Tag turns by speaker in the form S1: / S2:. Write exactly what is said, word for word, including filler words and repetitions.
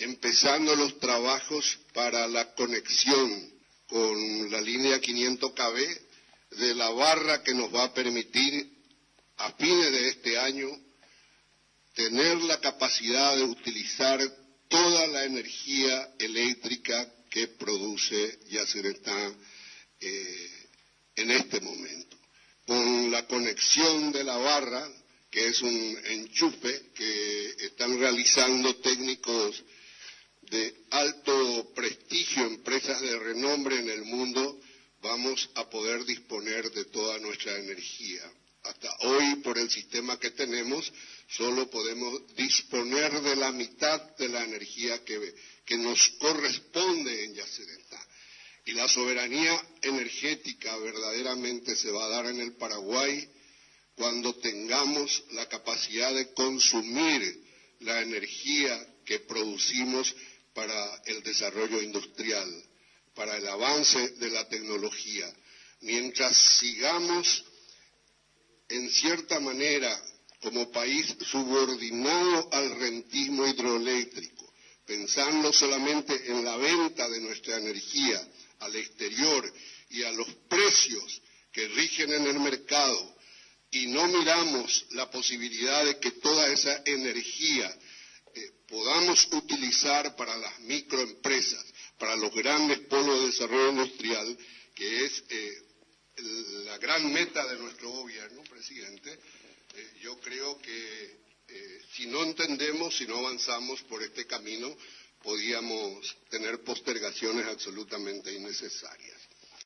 S1: empezando los trabajos para la conexión con la línea quinientos K V de la barra que nos va a permitir a fines de este año tener la capacidad de utilizar toda la energía eléctrica que produce Yacyretá eh, en este momento. Con la conexión de la barra, que es un enchufe que están realizando técnicos de alto prestigio, empresas de renombre en el mundo, vamos a poder disponer de toda nuestra energía. Hasta hoy, por el sistema que tenemos, solo podemos disponer de la mitad de la energía que, que nos corresponde en Yacyretá. Y la soberanía energética verdaderamente se va a dar en el Paraguay cuando tengamos la capacidad de consumir la energía que producimos para el desarrollo industrial, para el avance de la tecnología. Mientras sigamos, en cierta manera, como país subordinado al rentismo hidroeléctrico, pensando solamente en la venta de nuestra energía al exterior y a los precios que rigen en el mercado, y no miramos la posibilidad de que toda esa energía eh, podamos utilizar para las microempresas, para los grandes polos de desarrollo industrial, que es eh, la gran meta de nuestro gobierno, presidente, eh, yo creo que eh, si no entendemos, si no avanzamos por este camino, podíamos tener postergaciones absolutamente innecesarias.